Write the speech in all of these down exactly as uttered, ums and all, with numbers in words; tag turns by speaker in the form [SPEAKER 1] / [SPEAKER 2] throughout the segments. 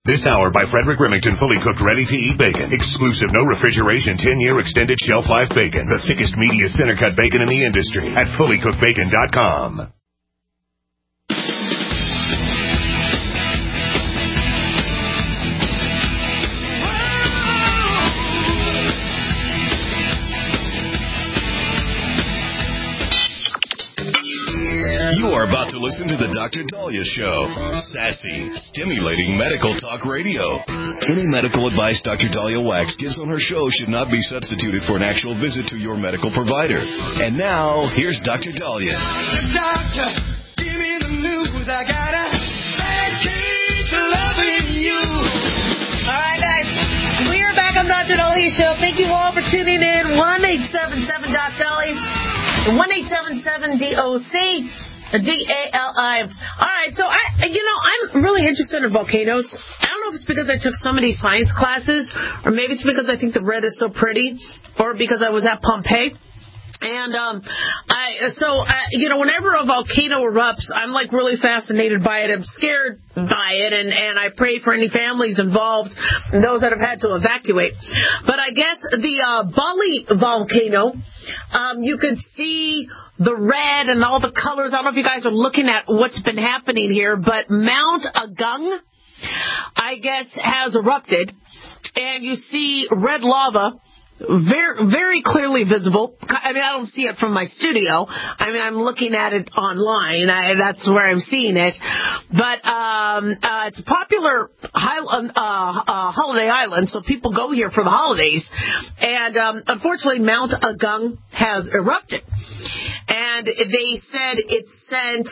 [SPEAKER 1] This hour by Frederick Remington, fully cooked, ready-to-eat bacon. Exclusive, no refrigeration, ten-year extended shelf life bacon. The thickest, meatiest, center-cut bacon in the industry at fully cooked bacon dot com.
[SPEAKER 2] You are about to listen to the Doctor Dahlia Show. Sassy, stimulating medical talk radio. Any medical advice Doctor Dahlia Wax gives on her show should not be substituted for an actual visit to your medical provider. And now, here's Doctor Dahlia.
[SPEAKER 3] Doctor, give me the news. I got a bad case of loving you.
[SPEAKER 4] All right, guys. We are back on Doctor Dahlia Show. Thank you all for tuning in. one eight seven seven D O C Dahlia. one eight seven seven D O C. D A L I. All right, so, I, you know, I'm really interested in volcanoes. I don't know if it's because I took so many science classes, or maybe it's because I think the red is so pretty, or because I was at Pompeii. And, um, I, so, I, you know, whenever a volcano erupts, I'm, like, really fascinated by it. I'm scared by it, and, and I pray for any families involved and those that have had to evacuate. But I guess the uh, Bali volcano, um, you could see the red and all the colors. I don't know if you guys are looking at what's been happening here, but Mount Agung, I guess, has erupted, and you see red lava. Very, very clearly visible. I mean, I don't see it from my studio. I mean, I'm looking at it online. I, that's where I'm seeing it. But um, uh, it's a popular high, uh, uh, holiday island, so people go here for the holidays. And um, unfortunately, Mount Agung has erupted. And they said it sent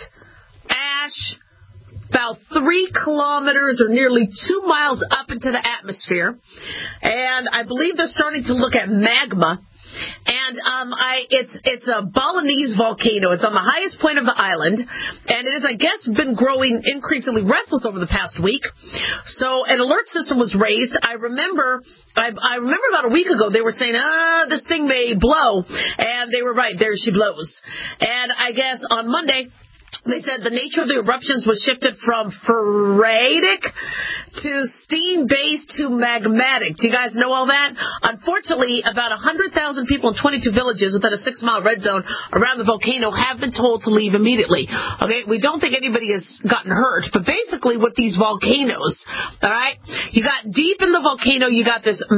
[SPEAKER 4] ash about three kilometers or nearly two miles up into the atmosphere. And I believe they're starting to look at magma. And um, I, it's it's a Balinese volcano. It's on the highest point of the island. And it has, I guess, been growing increasingly restless over the past week. So an alert system was raised. I remember I, I remember about a week ago they were saying, ah, this thing may blow. And they were right. There she blows. And I guess on Monday, they said the nature of the eruptions was shifted from phreatic to steam-based to magmatic. Do you guys know all that? Unfortunately, about one hundred thousand people in twenty-two villages within a six-mile red zone around the volcano have been told to leave immediately. Okay, we don't think anybody has gotten hurt, but basically with these volcanoes, all right, you got deep in the volcano, you got this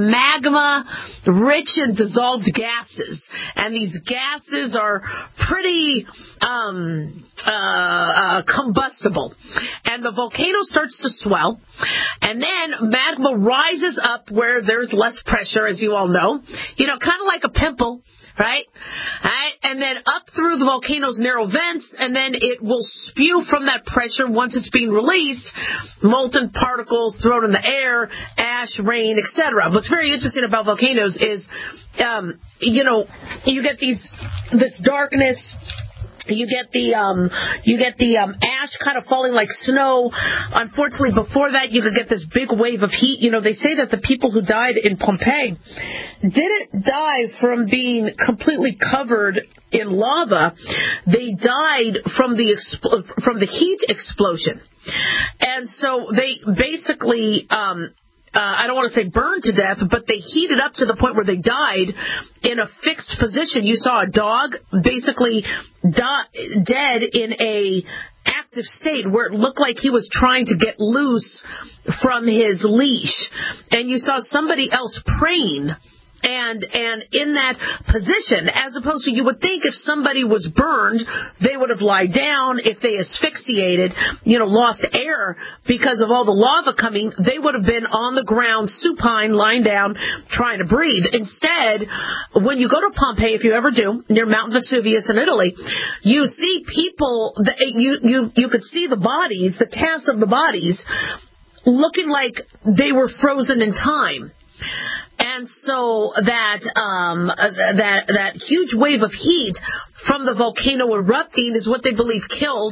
[SPEAKER 4] magma-rich and dissolved gases, and these gases are pretty um, uh, uh, combustible, and the volcano starts to swell. And then magma rises up where there's less pressure, as you all know. You know, kind of like a pimple, right? Right? And then up through the volcano's narrow vents, and then it will spew from that pressure once it's being released, molten particles thrown in the air, ash, rain, et cetera. What's very interesting about volcanoes is, um, you know, you get these this darkness. You get the um, you get the um, ash kind of falling like snow. Unfortunately, before that, you could get this big wave of heat. You know, they say that the people who died in Pompeii didn't die from being completely covered in lava. They died from the expl- from the heat explosion, and so they basically. Um, Uh, I don't want to say burned to death, but they heated up to the point where they died in a fixed position. You saw a dog basically die, dead in a active state where it looked like he was trying to get loose from his leash. And you saw somebody else praying. And and in that position, as opposed to, you would think if somebody was burned, they would have lied down. If they asphyxiated, you know, lost air because of all the lava coming, they would have been on the ground, supine, lying down, trying to breathe. Instead, when you go to Pompeii, if you ever do, near Mount Vesuvius in Italy, you see people, that you, you, you could see the bodies, the casts of the bodies, looking like they were frozen in time. And so that um, that that huge wave of heat from the volcano erupting is what they believe killed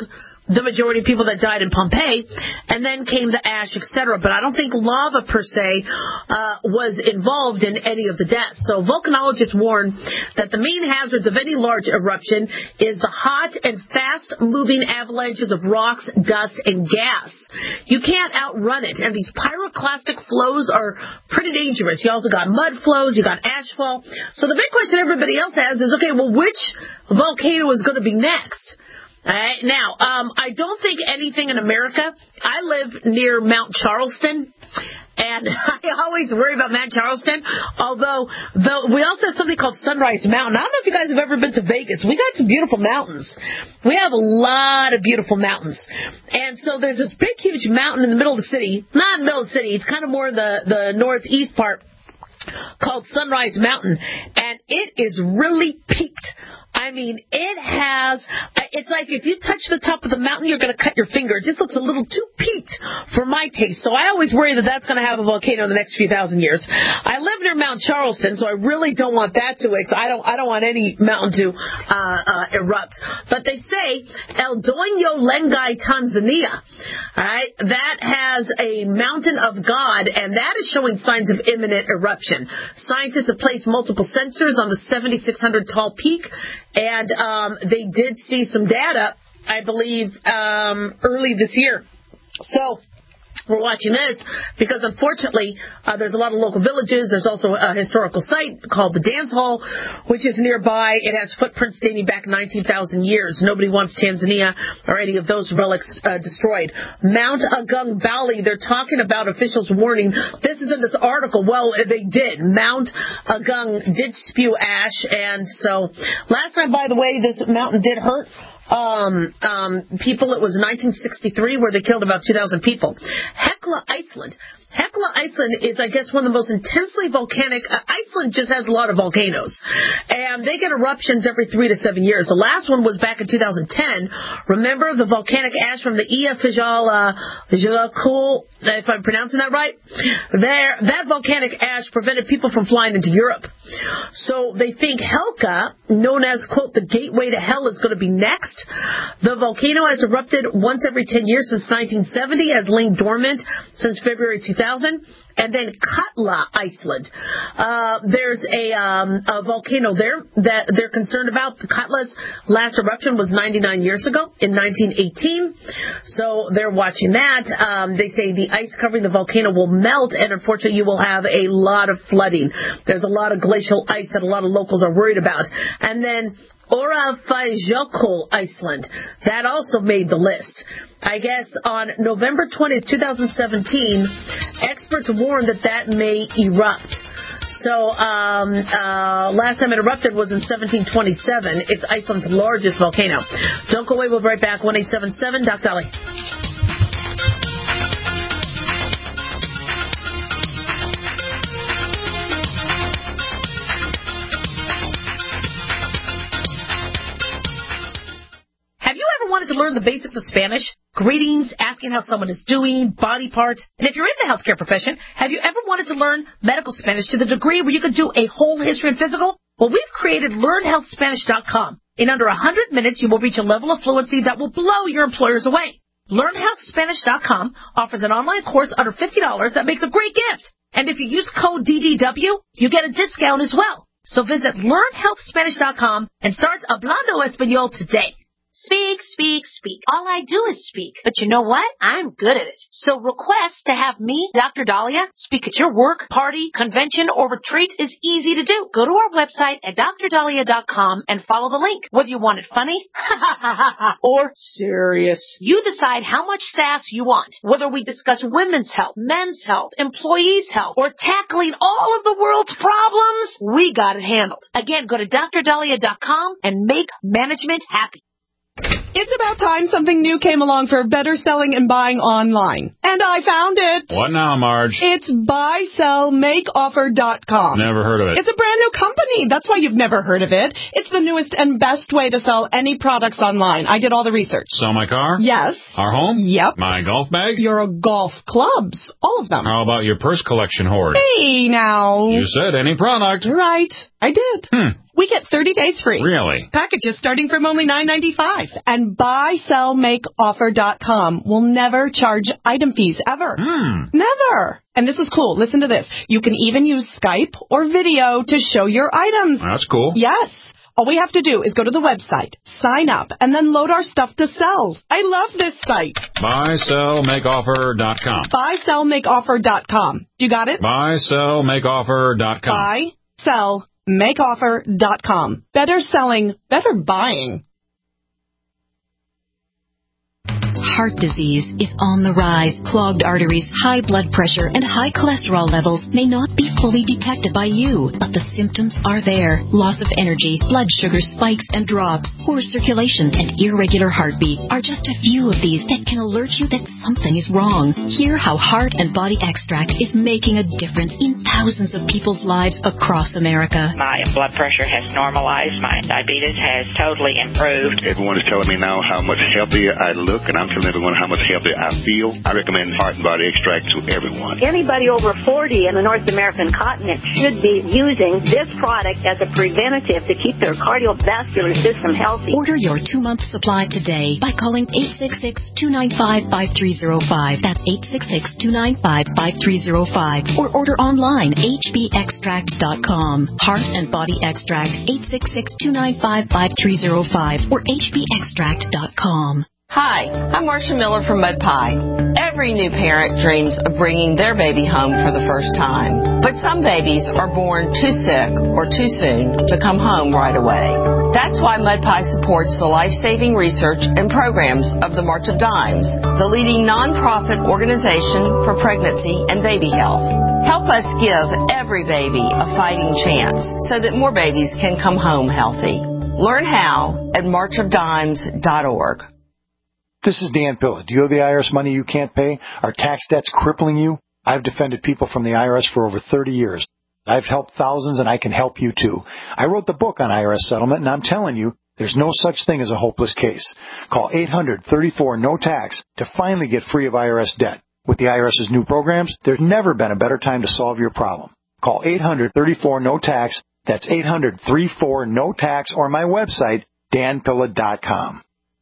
[SPEAKER 4] the majority of people that died in Pompeii, and then came the ash, et cetera. But I don't think lava per se uh, was involved in any of the deaths. So volcanologists warn that the main hazards of any large eruption is the hot and fast-moving avalanches of rocks, dust, and gas. You can't outrun it, and these pyroclastic flows are pretty dangerous. You also got mud flows, you got ashfall. So the big question everybody else has is, okay, well, which volcano is going to be next? All right, now, um, I don't think anything in America. I live near Mount Charleston, and I always worry about Mount Charleston, although the, we also have something called Sunrise Mountain. I don't know if you guys have ever been to Vegas. We got some beautiful mountains. We have a lot of beautiful mountains. And so there's this big, huge mountain in the middle of the city. Not in the middle of the city. It's kind of more the, the northeast part, called Sunrise Mountain, and it is really peaked. I mean, it has, it's like if you touch the top of the mountain, you're going to cut your finger. It just looks a little too peaked for my taste. So I always worry that that's going to have a volcano in the next few thousand years. I live near Mount Charleston, so I really don't want that to, I don't, I don't want any mountain to uh, uh, erupt. But they say El Doño Lengai, Tanzania, all right, that has a mountain of God, and that is showing signs of imminent eruption. Scientists have placed multiple sensors on the seventy-six hundred tall peak, and um, they did see some data, I believe, um, early this year. So we're watching this because, unfortunately, uh, there's a lot of local villages. There's also a historical site called the Dance Hall, which is nearby. It has footprints dating back nineteen thousand years. Nobody wants Tanzania or any of those relics uh, destroyed. Mount Agung Bali, they're talking about officials warning. This is in this article. Well, they did. Mount Agung did spew ash, and so last time, by the way, this mountain did hurt Um, um, people. It was nineteen sixty-three where they killed about two thousand people. Hekla, Iceland. Hekla, Iceland is, I guess, one of the most intensely volcanic. Uh, Iceland just has a lot of volcanoes, and they get eruptions every three to seven years. The last one was back in two thousand ten. Remember the volcanic ash from the Eyjafjallajökull, if I'm pronouncing that right? There, that volcanic ash prevented people from flying into Europe. So they think Helka, known as, quote, the gateway to hell, is going to be next. The volcano has erupted once every ten years since nineteen seventy, has lain dormant since February two thousand. And then Katla, Iceland. Uh, there's a, um, a volcano there that they're concerned about. Katla's last eruption was ninety-nine years ago in nineteen eighteen. So they're watching that. Um, they say the ice covering the volcano will melt, and unfortunately you will have a lot of flooding. There's a lot of glacial ice that a lot of locals are worried about. And then Eyjafjallajökull, Iceland. That also made the list. I guess on November twentieth, twenty seventeen, experts warned that that may erupt. So um, uh, last time it erupted was in seventeen twenty-seven. It's Iceland's largest volcano. Don't go away. We'll be right back. one eight seven seven, Doc Dolly. Wanted to learn the basics of Spanish, greetings, asking how someone is doing, body parts, and if you're in the healthcare profession, have you ever wanted to learn medical Spanish to the degree where you could do a whole history and physical? Well, we've created learn health spanish dot com. In under one hundred minutes, you will reach a level of fluency that will blow your employers away. learn health spanish dot com offers an online course under fifty dollars that makes a great gift. And if you use code D D W, you get a discount as well. So visit learn health spanish dot com and start Hablando Español today.
[SPEAKER 5] Speak, speak, speak. All I do is speak. But you know what? I'm good at it. So request to have me, Doctor Dahlia, speak at your work, party, convention, or retreat is easy to do. Go to our website at dr dahlia dot com and follow the link. Whether you want it funny or serious, you decide how much sass you want. Whether we discuss women's health, men's health, employees' health, or tackling all of the world's problems, we got it handled. Again, go to dr dahlia dot com and make management happy.
[SPEAKER 6] It's about time something new came along for better selling and buying online. And I found it.
[SPEAKER 7] What now, Marge?
[SPEAKER 6] It's buy sell make offer dot com.
[SPEAKER 7] Never heard of it.
[SPEAKER 6] It's a brand new company. That's why you've never heard of it. It's the newest and best way to sell any products online. I did all the research.
[SPEAKER 7] Sell my car?
[SPEAKER 6] Yes.
[SPEAKER 7] Our home?
[SPEAKER 6] Yep.
[SPEAKER 7] My golf bag?
[SPEAKER 6] Your golf clubs. All of them.
[SPEAKER 7] How about your purse collection hoard?
[SPEAKER 6] Hey, now.
[SPEAKER 7] You said any product.
[SPEAKER 6] Right. I did.
[SPEAKER 7] Hmm.
[SPEAKER 6] We get thirty days free.
[SPEAKER 7] Really?
[SPEAKER 6] Packages starting from only nine ninety-five. And buy sell make offer dot com will never charge item fees ever.
[SPEAKER 7] Hmm.
[SPEAKER 6] Never. And this is cool. Listen to this. You can even use Skype or video to show your items.
[SPEAKER 7] That's cool.
[SPEAKER 6] Yes. All we have to do is go to the website, sign up, and then load our stuff to sell. I love this site.
[SPEAKER 7] buy sell make offer dot com.
[SPEAKER 6] buy sell make offer dot com. You got it?
[SPEAKER 7] buy sell make offer dot com.
[SPEAKER 6] buy sell make offer dot com. Better selling, better buying.
[SPEAKER 8] Heart disease is on the rise. Clogged arteries, high blood pressure, and high cholesterol levels may not be fully detected by you, but the symptoms are there. Loss of energy, blood sugar spikes and drops, poor circulation, and irregular heartbeat are just a few of these that can alert you that something is wrong. Hear how Heart and Body Extract is making a difference in thousands of people's lives across America.
[SPEAKER 9] My blood pressure has normalized. My diabetes has totally improved.
[SPEAKER 10] Everyone is telling me now how much healthier I look, and I'm telling everyone how much healthier I feel. I recommend Heart and Body Extract to everyone.
[SPEAKER 11] Anybody over forty in the North American continent should be using this product as a preventative to keep their cardiovascular system healthy.
[SPEAKER 8] Order your two-month supply today by calling eight six six, two nine five, five three zero five. That's eight six six, two nine five, five three zero five. Or order online, h b extract dot com. Heart and Body Extract, eight six six, two nine five, five three zero five or h b extract dot com.
[SPEAKER 12] Hi, I'm Marcia Miller from Mud Pie. Every new parent dreams of bringing their baby home for the first time. But some babies are born too sick or too soon to come home right away. That's why Mud Pie supports the life-saving research and programs of the March of Dimes, the leading nonprofit organization for pregnancy and baby health. Help us give every baby a fighting chance so that more babies can come home healthy. Learn how at march of dimes dot org.
[SPEAKER 13] This is Dan Pilla. Do you owe the I R S money you can't pay? Are tax debts crippling you? I've defended people from the I R S for over thirty years. I've helped thousands, and I can help you too. I wrote the book on I R S settlement, and I'm telling you, there's no such thing as a hopeless case. Call eight hundred, thirty-four, no tax to finally get free of I R S debt. With the IRS's new programs, there's never been a better time to solve your problem. Call eight hundred, thirty-four, no tax. That's eight hundred, thirty-four, no tax, or my website, dan pilla dot com.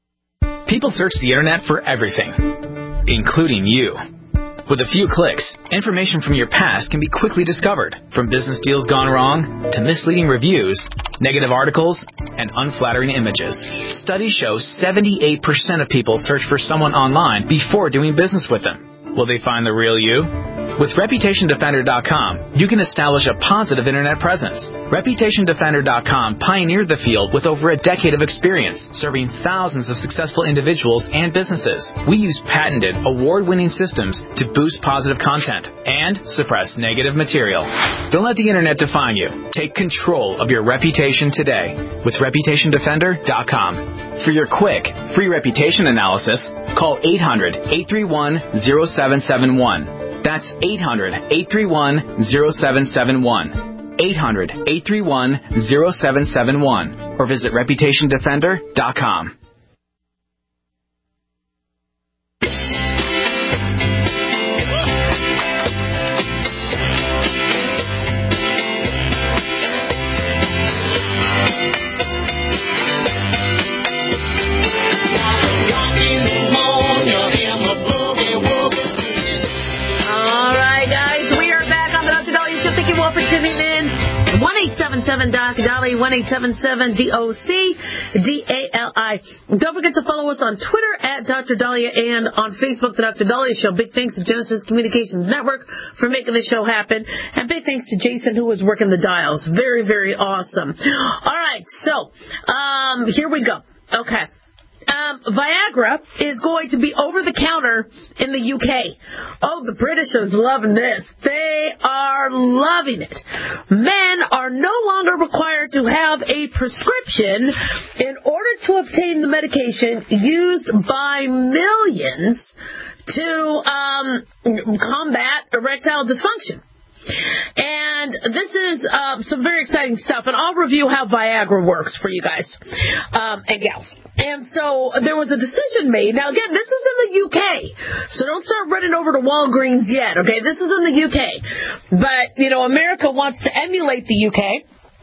[SPEAKER 14] People search the internet for everything, including you. With a few clicks, information from your past can be quickly discovered, from business deals gone wrong to misleading reviews, negative articles, and unflattering images. Studies show seventy-eight percent of people search for someone online before doing business with them. Will they find the real you? With reputation defender dot com, you can establish a positive internet presence. reputation defender dot com pioneered the field with over a decade of experience, serving thousands of successful individuals and businesses. We use patented, award-winning systems to boost positive content and suppress negative material. Don't let the internet define you. Take control of your reputation today with reputation defender dot com. For your quick, free reputation analysis, call eight hundred, eight three one, zero seven seven one. That's eight hundred, eight three one, zero seven seven one. eight hundred, eight three one, zero seven seven one. Or visit reputation defender dot com.
[SPEAKER 4] one eight seven seven D O C, Dolly, one eight seven seven D O C, D A L I. Don't forget to follow us on Twitter at Doctor Dahlia and on Facebook, The Doctor Dahlia Show. Big thanks to Genesis Communications Network for making the show happen. And big thanks to Jason, who was working the dials. Very, very awesome. All right, so um, here we go. Okay. Um, Viagra is going to be over the counter in the U K. Oh, the British is loving this. They are loving it. Men are no longer required to have a prescription in order to obtain the medication used by millions to um, combat erectile dysfunction. And this is uh, some very exciting stuff, and I'll review how Viagra works for you guys um, and gals. And so there was a decision made. Now, again, this is in the U K, so don't start running over to Walgreens yet, okay? This is in the U K. But, you know, America wants to emulate the U K.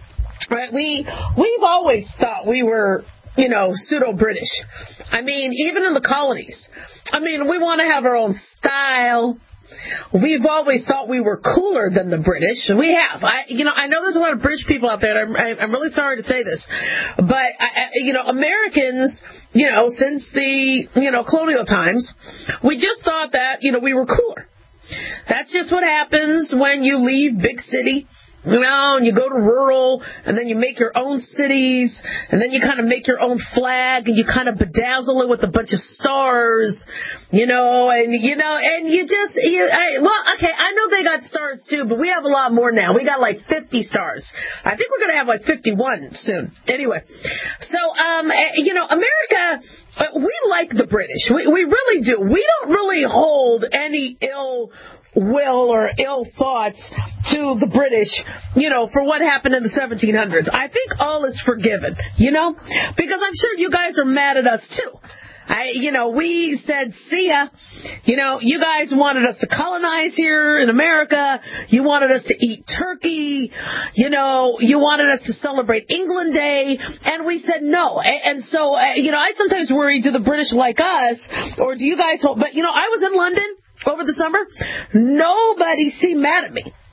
[SPEAKER 4] Right? We, we've always thought we were, you know, pseudo-British. I mean, even in the colonies. I mean, we want to have our own style. We've always thought we were cooler than the British. We have. I, you know, I know there's a lot of British people out there, and I'm, I'm really sorry to say this, but, I, you know, Americans, you know, since the, you know, colonial times, we just thought that, you know, we were cooler. That's just what happens when you leave big city. You know, and you go to rural, and then you make your own cities, and then you kind of make your own flag, and you kind of bedazzle it with a bunch of stars, you know, and, you know, and you just, you, I, well, okay, I know they got stars too, but we have a lot more now. We got like fifty stars. I think we're going to have like fifty-one soon. Anyway, so, um, you know, America, we like the British. We, we really do. We don't really hold any ill will or ill thoughts to the British, you know, for what happened in the seventeen hundreds. I think all is forgiven, you know, because I'm sure you guys are mad at us too. I, you know, we said, see ya. You know, you guys wanted us to colonize here in America. You wanted us to eat turkey. You know, you wanted us to celebrate England Day. And we said no. And, and so, uh, you know, I sometimes worry, do the British like us? Or do you guys hold? But, you know, I was in London over the summer. Nobody seemed mad at me.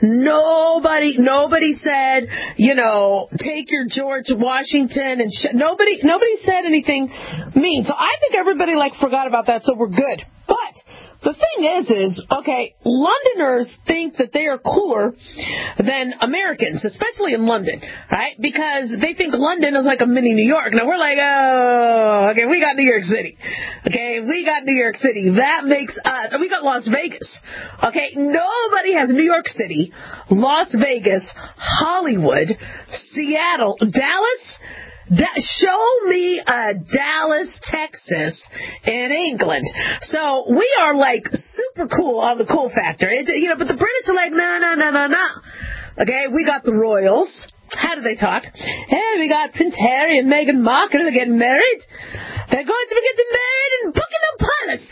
[SPEAKER 4] Nobody, nobody said, you know, take your George Washington and sh- nobody, nobody said anything mean. So I think everybody like forgot about that. So we're good. But the thing is, is, okay, Londoners think that they are cooler than Americans, especially in London, right? Because they think London is like a mini New York. Now we're like, oh, okay, we got New York City. Okay, we got New York City. That makes us, we got Las Vegas. Okay, nobody has New York City, Las Vegas, Hollywood, Seattle, Dallas. Da- show me a Dallas, Texas, in England. So we are like super cool on the cool factor. It's, you know, but the British are like, no, no, no, no, no. Okay, we got the royals. How do they talk? Hey, we got Prince Harry and Meghan Markle. They're getting married. They're going to be getting married in Buckingham Palace.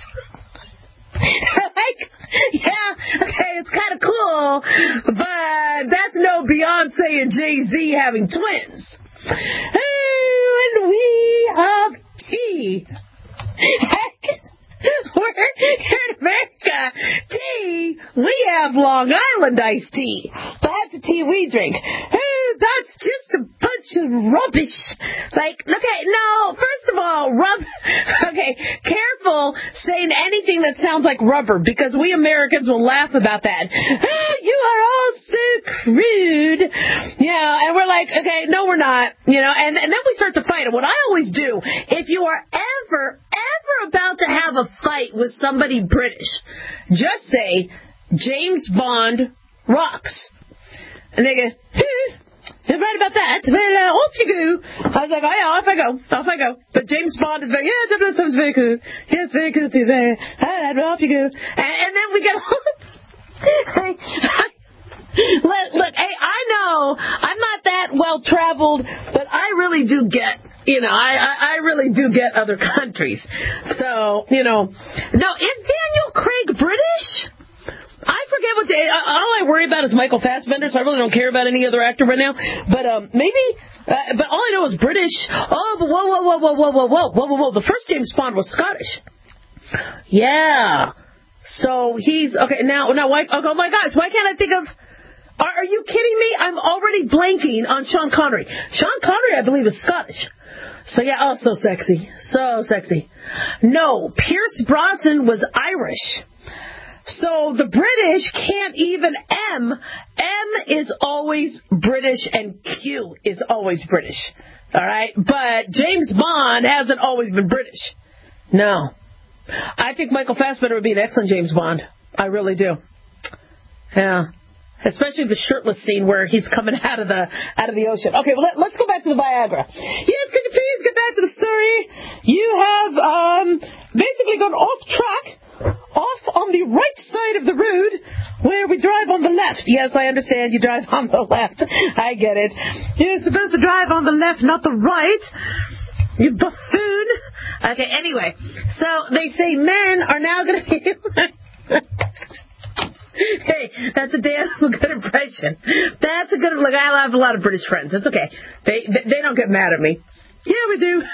[SPEAKER 4] Like, yeah, okay, it's kind of cool, but that's no Beyonce and Jay-Z having twins. And we have tea. Heck, we're here in America. Tea, we have Long Island iced tea. That's the tea we drink. That's just a bunch of rubbish. Like, okay, no, first of all, rub, okay, careful saying anything that sounds like rubber, because we Americans will laugh about that. Oh, you are all so crude. Yeah, and we're like, okay, no, we're not. You know, and, and then we start to fight. And what I always do, if you are ever, ever about to have a fight with somebody British, just say, James Bond rocks. And they go, hmm. You're right about that. Well, uh, off you go. I was like, oh, yeah, off I go. Off I go. But James Bond is very, yeah, double oh seven's very cool. Yes, very cool too. Very, all right, well, off you go. And, and then we get hey, look, look, hey, I know I'm not that well-traveled, but I really do get, you know, I, I, I really do get other countries. So, you know, no, is Daniel Craig British? I forget what the, all I worry about is Michael Fassbender, so I really don't care about any other actor right now. But um, maybe, uh, but all I know is British. Oh, but whoa, whoa, whoa, whoa, whoa, whoa, whoa, whoa, whoa, whoa. The first James Bond was Scottish. Yeah. So he's, okay, now, now, why, oh my gosh, why can't I think of, are, are you kidding me? I'm already blanking on Sean Connery. Sean Connery, I believe, is Scottish. So yeah, oh, so sexy. So sexy. No, Pierce Brosnan was Irish. So the British can't even M. M is always British and Q is always British. All right? But James Bond hasn't always been British. No. I think Michael Fassbender would be an excellent James Bond. I really do. Yeah. Especially the shirtless scene where he's coming out of the out of the ocean. Okay, well, let, let's go back to the Viagra. Yes, could you please get back to the story? You have um, basically gone off track. Off on the right side of the road where we drive on the left. Yes, I understand you drive on the left. I get it. You're supposed to drive on the left, not the right. You buffoon. Okay, anyway. So they say men are now going to be... Hey, that's a damn good impression. That's a good. Look, I have a lot of British friends. That's okay. They they, they don't get mad at me. Yeah, we do.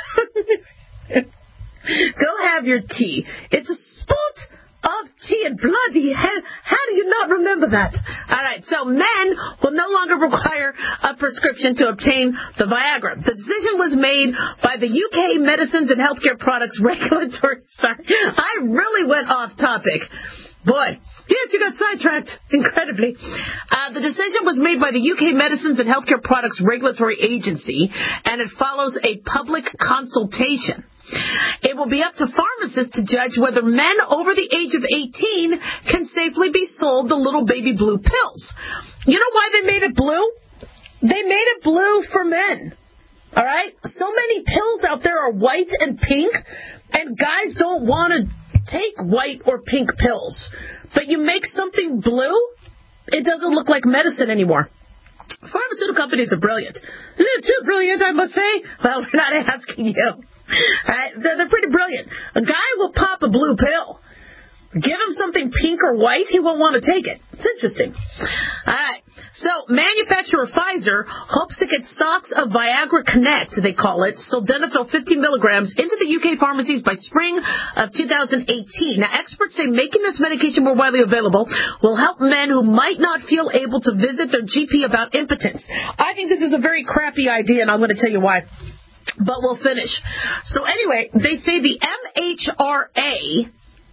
[SPEAKER 4] Go have your tea. It's a sport of tea, and bloody hell, how do you not remember that? All right, so men will no longer require a prescription to obtain the Viagra. The decision was made by the U K Medicines and Healthcare Products Regulatory. Sorry, I really went off topic. Boy, yes, you got sidetracked incredibly. Uh, the decision was made by the U K Medicines and Healthcare Products Regulatory Agency, and it follows a public consultation. It will be up to pharmacists to judge whether men over the age of eighteen can safely be sold the little baby blue pills. You know why they made it blue? They made it blue for men. All right? So many pills out there are white and pink, and guys don't want to take white or pink pills. But you make something blue, it doesn't look like medicine anymore. Pharmaceutical companies are brilliant. They're too brilliant, I must say. Well, we're not asking you. All right? They're, they're pretty brilliant. A guy will pop a blue pill. Give him something pink or white, he won't want to take it. It's interesting. All right. So, manufacturer Pfizer hopes to get stocks of Viagra Connect, they call it, sildenafil fifty milligrams, into the U K pharmacies by spring of two thousand eighteen. Now, experts say making this medication more widely available will help men who might not feel able to visit their G P about impotence. I think this is a very crappy idea, and I'm going to tell you why. But we'll finish. So, anyway, they say the M H R A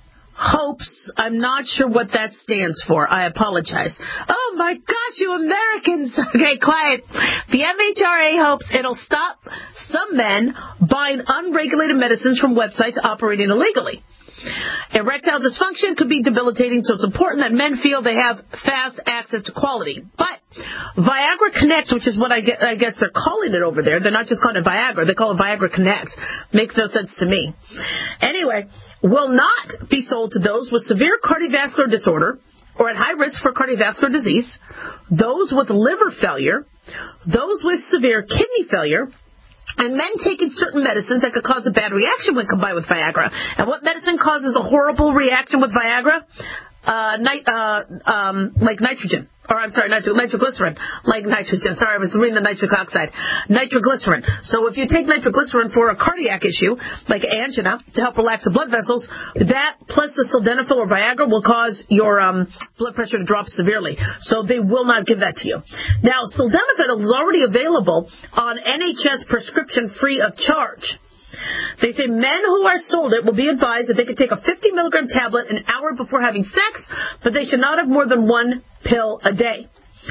[SPEAKER 4] hopes, I'm not sure what that stands for. I apologize. Oh, my gosh, you Americans. Okay, quiet. The M H R A hopes it'll stop some men buying unregulated medicines from websites operating illegally. Erectile dysfunction could be debilitating, so it's important that men feel they have fast access to quality. But Viagra Connect, which is what I, get, I guess they're calling it over there, they're not just calling it Viagra, they call it Viagra Connect. Makes no sense to me. Anyway, will not be sold to those with severe cardiovascular disorder or at high risk for cardiovascular disease, those with liver failure, those with severe kidney failure, and men taking certain medicines that could cause a bad reaction when combined with Viagra. And what medicine causes a horrible reaction with Viagra? Uh, nit- uh, um, like nitrogen. Or, I'm sorry, nitro- nitroglycerin. Like nitrogen. Sorry, I was reading the nitric oxide. Nitroglycerin. So if you take nitroglycerin for a cardiac issue, like angina, to help relax the blood vessels, that plus the sildenafil or Viagra will cause your um, blood pressure to drop severely. So they will not give that to you. Now, sildenafil is already available on N H S prescription free of charge. They say men who are sold it will be advised that they can take a fifty milligram tablet an hour before having sex, but they should not have more than one pill a day.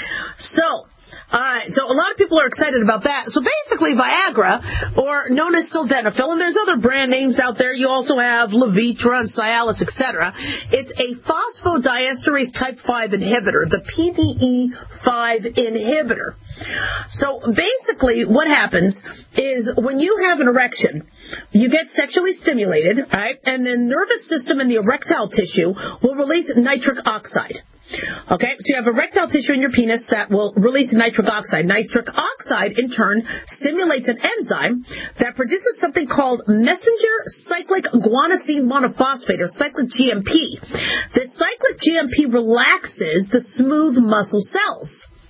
[SPEAKER 4] So, all right, so a lot of people are excited about that. So basically Viagra, or known as sildenafil, and there's other brand names out there. You also have Levitra and Cialis, et cetera. It's a phosphodiesterase type five inhibitor, the P D E five inhibitor. So basically what happens is when you have an erection, you get sexually stimulated, right? And the nervous system and the erectile tissue will release nitric oxide. Okay, so you have erectile tissue in your penis that will release nitric oxide. Nitric oxide, in turn, stimulates an enzyme that produces something called messenger cyclic guanosine monophosphate, or cyclic G M P. This cyclic G M P relaxes the smooth muscle cells.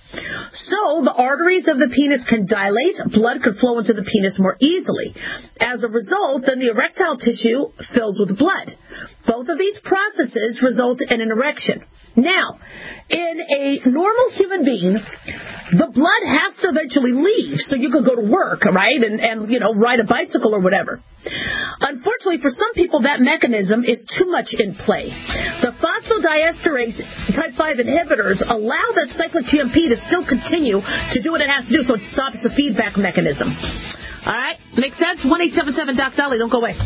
[SPEAKER 4] So the arteries of the penis can dilate, blood could flow into the penis more easily. As a result, then the erectile tissue fills with blood. Both of these processes result in an erection. Now, in a normal human being, the blood has to eventually leave so you can go to work, right, and, and you know, ride a bicycle or whatever. Unfortunately, for some people, that mechanism is too much in play. The phosphodiesterase type five inhibitors allow that cyclic G M P to still continue to do what it has to do, so it stops the feedback mechanism. All right? Makes sense? one eight seven seven Doc Dolly. Don't go away.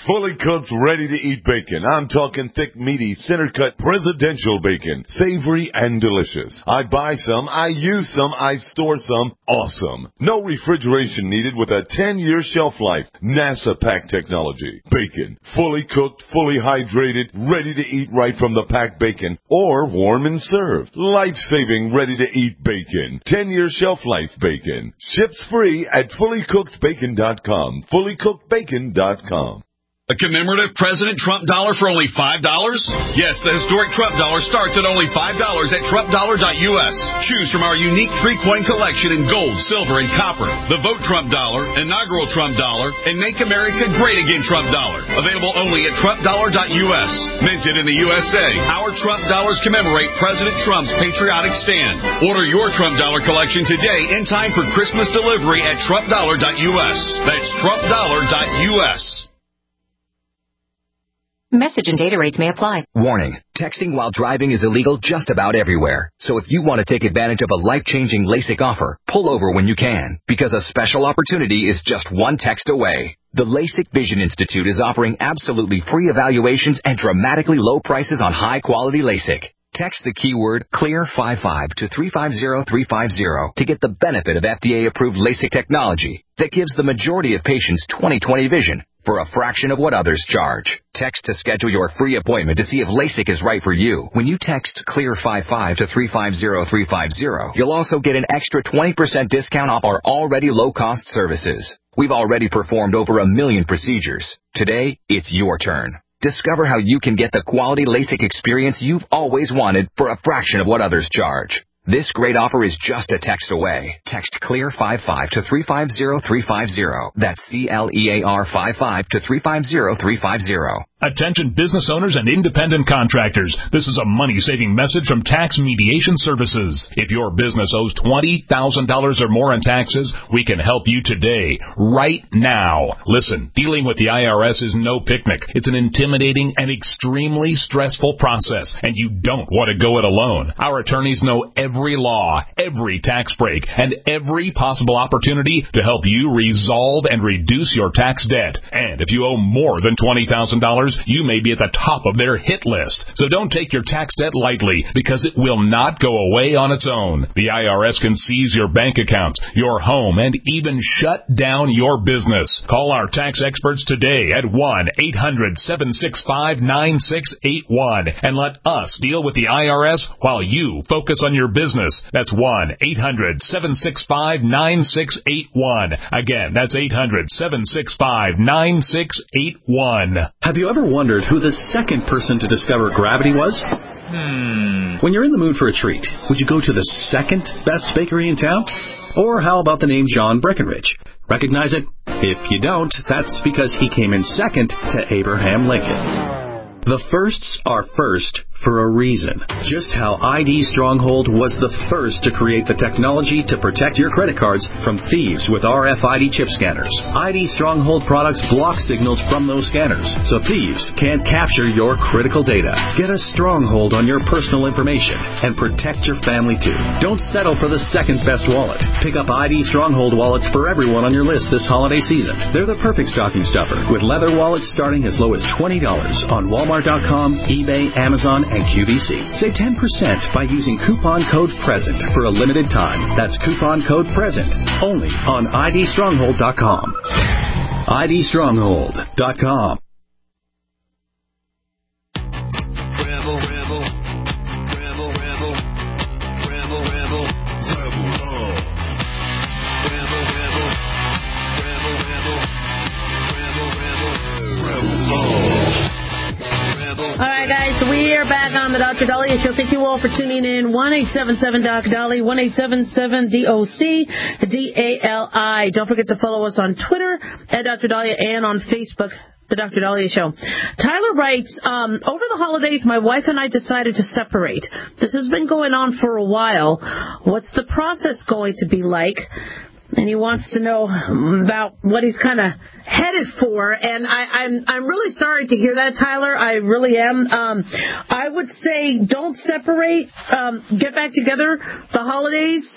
[SPEAKER 15] fully cooked, ready-to-eat bacon. I'm talking thick, meaty, center-cut presidential bacon. Savory and delicious. I buy some, I use some, I store some. Awesome. No refrigeration needed with a ten-year shelf life. NASA pack technology. Bacon. Fully cooked, fully hydrated, ready to eat right from the packed bacon. Or warm and served. Life-saving, ready-to-eat bacon. ten-year shelf life bacon. Ships free at fully cooked bacon dot com. fully cooked bacon dot com.
[SPEAKER 16] A commemorative President Trump dollar for only five dollars? Yes, the historic Trump dollar starts at only five dollars at trump dollar dot U S. Choose from our unique three-coin collection in gold, silver, and copper. The Vote Trump dollar, inaugural Trump dollar, and Make America Great Again Trump dollar. Available only at trump dollar dot U S. Minted in the U S A, our Trump dollars commemorate President Trump's patriotic stand. Order your Trump dollar collection today in time for Christmas delivery at trump dollar dot U S. That's trump dollar dot U S.
[SPEAKER 17] Message and data rates may apply.
[SPEAKER 18] Warning. Texting while driving is illegal just about everywhere. So if you want to take advantage of a life-changing LASIK offer, pull over when you can, because a special opportunity is just one text away. The LASIK Vision Institute is offering absolutely free evaluations and dramatically low prices on high-quality LASIK. Text the keyword clear five five to three five zero three five zero to get the benefit of F D A-approved LASIK technology that gives the majority of patients twenty twenty vision for a fraction of what others charge. Text to schedule your free appointment to see if LASIK is right for you. When you text clear five five to three five zero three five zero, you'll also get an extra twenty percent discount off our already low-cost services. We've already performed over a million procedures. Today, it's your turn. Discover how you can get the quality LASIK experience you've always wanted for a fraction of what others charge. This great offer is just a text away. Text clear five five to three five zero three five zero. That's C L E A R five five to three five zero three five zero.
[SPEAKER 19] Attention business owners and independent contractors. This is a money-saving message from Tax Mediation Services. If your business owes twenty thousand dollars or more in taxes, we can help you today, right now. Listen, dealing with the I R S is no picnic. It's an intimidating and extremely stressful process, and you don't want to go it alone. Our attorneys know every law, every tax break, and every possible opportunity to help you resolve and reduce your tax debt. And if you owe more than twenty thousand dollars, you may be at the top of their hit list. So don't take your tax debt lightly, because it will not go away on its own. The I R S can seize your bank accounts, your home, and even shut down your business. Call our tax experts today at one eight hundred seven six five nine six eight one and let us deal with the I R S while you focus on your business. That's one eight hundred seven six five nine six eight one. Again, that's eight hundred seven six five nine six eight one.
[SPEAKER 20] Have you ever wondered who the second person to discover gravity was? Hmm. When you're in the mood for a treat, would you go to the second best bakery in town? Or how about the name John Breckenridge? Recognize it? If you don't, that's because he came in second to Abraham Lincoln. The firsts are first for a reason. Just how I D Stronghold was the first to create the technology to protect your credit cards from thieves with R F I D chip scanners. I D Stronghold products block signals from those scanners, so thieves can't capture your critical data. Get a stronghold on your personal information and protect your family too. Don't settle for the second best wallet. Pick up I D Stronghold wallets for everyone on your list this holiday season. They're the perfect stocking stuffer, with leather wallets starting as low as twenty dollars on Walmart dot com, eBay, Amazon, and Q V C. Save ten percent by using coupon code PRESENT for a limited time. That's coupon code PRESENT only on I D stronghold dot com. I D stronghold dot com.
[SPEAKER 3] Rebel, rebel, rebel, rebel, rebel, rebel, rebel love. Rebel, rebel, rebel, rebel, rebel, rebel, rebel love.
[SPEAKER 4] All right, guys, so we are back on the Doctor Dahlia Show. Thank you all for tuning in. one eight seven seven D O C D A L I, one eight seven seven D O C D A L I. Don't forget to follow us on Twitter at Doctor Dahlia and on Facebook, The Doctor Dahlia Show. Tyler writes, um, over the holidays, my wife and I decided to separate. This has been going on for a while. What's the process going to be like? And he wants to know about what he's kind of headed for. And I, I'm I'm really sorry to hear that, Tyler. I really am. Um, I would say don't separate. Um, get back together. The holidays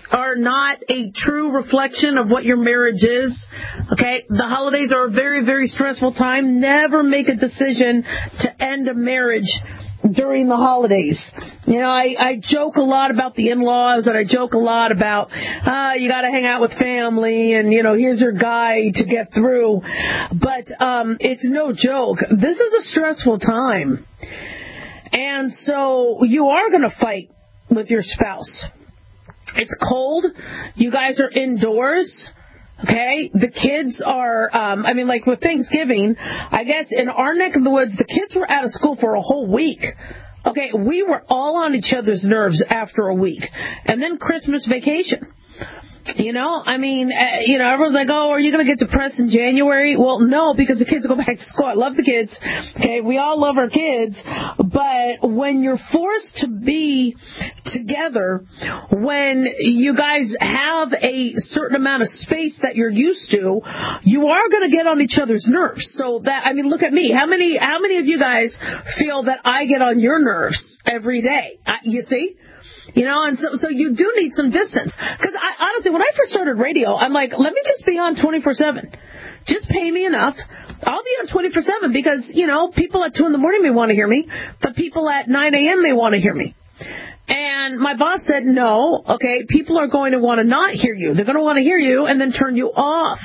[SPEAKER 4] are not a true reflection of what your marriage is. Okay? The holidays are a very, very stressful time. Never make a decision to end a marriage during the holidays. You know, I, I joke a lot about the in-laws, and I joke a lot about, uh, you got to hang out with family, and, you know, here's your guy to get through. But um, it's no joke. This is a stressful time. And so you are going to fight with your spouse. It's cold. You guys are indoors. Okay? The kids are, um, I mean, like with Thanksgiving, I guess in our neck of the woods, the kids were out of school for a whole week. Okay, we were all on each other's nerves after a week. And then Christmas vacation. You know, I mean, uh, you know, everyone's like, oh, are you going to get depressed in January? Well, no, because the kids go back to school. I love the kids. Okay, we all love our kids. But when you're forced to be together, when you guys have a certain amount of space that you're used to, you are going to get on each other's nerves. So that, I mean, look at me. How many, how many of you guys feel that I get on your nerves every day? Uh, you see? You know, and so so you do need some distance. Because I, honestly, when I first started radio, I'm like, let me just be on twenty-four seven. Just pay me enough. I'll be on twenty-four seven because, you know, people at two in the morning may want to hear me, but people at nine a.m. may want to hear me. And my boss said, no, okay, people are going to want to not hear you. They're going to want to hear you and then turn you off.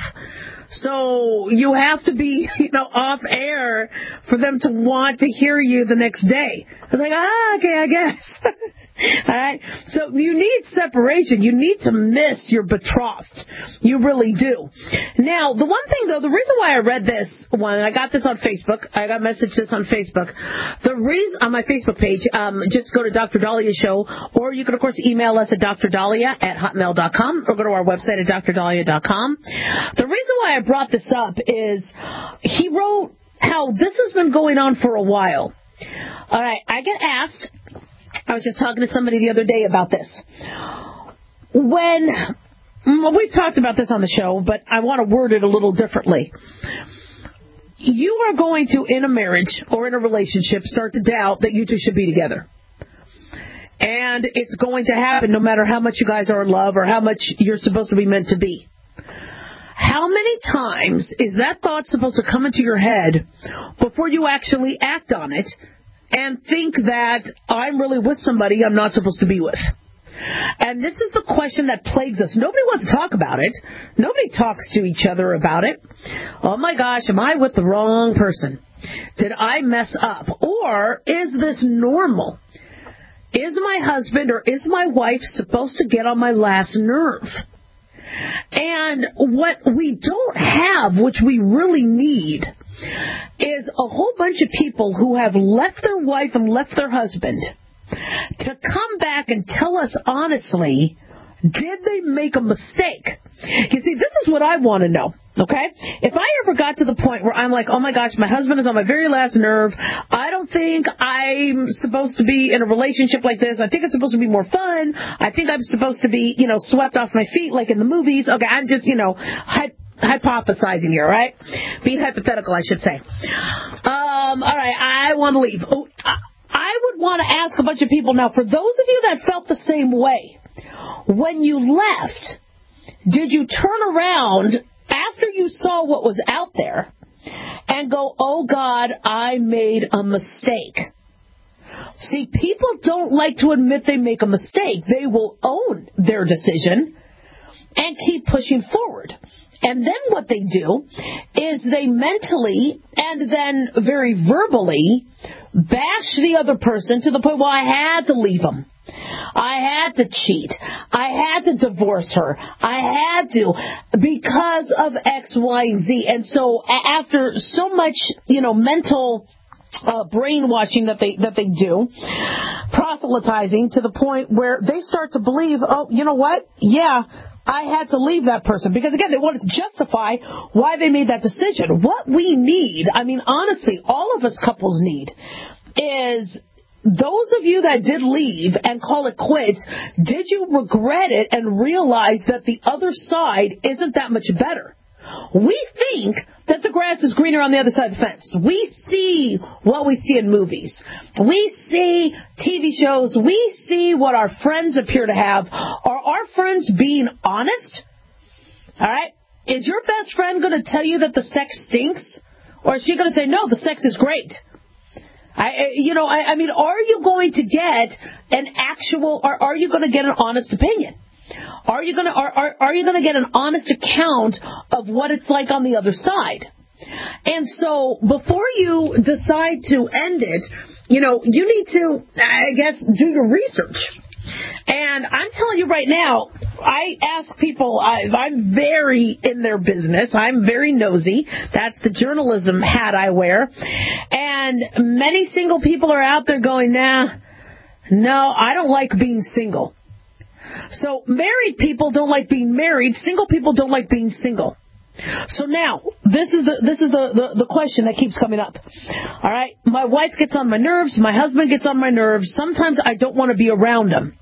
[SPEAKER 4] So you have to be, you know, off air for them to want to hear you the next day. I was like, ah, okay, I guess. All right. So you need separation. You need to miss your betrothed. You really do. Now, the one thing, though, the reason why I read this one, and I got this on Facebook. I got messaged this on Facebook. The reason on my Facebook page, um, just go to Doctor Dalia's show, or you can, of course, email us at d r dalia at hotmail dot com, or go to our website at d r dalia dot com. The reason why I brought this up is he wrote how this has been going on for a while. All right. I get asked... I was just talking to somebody the other day about this. When, we've talked about this on the show, but I want to word it a little differently. You are going to, in a marriage or in a relationship, start to doubt that you two should be together. And it's going to happen no matter how much you guys are in love or how much you're supposed to be meant to be. How many times is that thought supposed to come into your head before you actually act on it and think that I'm really with somebody I'm not supposed to be with? And this is the question that plagues us. Nobody wants to talk about it. Nobody talks to each other about it. Oh, my gosh, am I with the wrong person? Did I mess up? Or is this normal? Is my husband or is my wife supposed to get on my last nerve? And what we don't have, which we really need, is a whole bunch of people who have left their wife and left their husband to come back and tell us honestly, did they make a mistake? You see, this is what I want to know, okay? If I ever got to the point where I'm like, oh my gosh, my husband is on my very last nerve, I don't think I'm supposed to be in a relationship like this, I think it's supposed to be more fun, I think I'm supposed to be, you know, swept off my feet like in the movies, okay, I'm just, you know, hy- hypothesizing here, right? Being hypothetical, I should say. Um, all right, I want to leave. Oh, I would want to ask a bunch of people now, for those of you that felt the same way, when you left, did you turn around after you saw what was out there and go, oh, God, I made a mistake? See, people don't like to admit they make a mistake. They will own their decision and keep pushing forward. And then what they do is they mentally and then very verbally bash the other person to the point, well, I had to leave them. I had to cheat. I had to divorce her. I had to because of X, Y, and Z. And so after so much, you know, mental uh, brainwashing that they that they do, proselytizing to the point where they start to believe, oh, you know what? Yeah, I had to leave that person. Because, again, they want to justify why they made that decision. What we need, I mean, honestly, all of us couples need is those of you that did leave and call it quits, did you regret it and realize that the other side isn't that much better? We think that the grass is greener on the other side of the fence. We see what we see in movies. We see T V shows. We see what our friends appear to have. Are our friends being honest? All right? Is your best friend going to tell you that the sex stinks? Or is she going to say, no, the sex is great? I, you know, I, I mean, are you going to get an actual, or are you going to get an honest opinion? Are you going to, are, are, are you going to get an honest account of what it's like on the other side? And so before you decide to end it, you know, you need to, I guess, do your research. And I'm telling you right now, I ask people, I, I'm very in their business. I'm very nosy. That's the journalism hat I wear. And many single people are out there going, nah, no, I don't like being single. So married people don't like being married. Single people don't like being single. So now, this is the this is the, the, the question that keeps coming up. All right? My wife gets on my nerves. My husband gets on my nerves. Sometimes I don't want to be around them.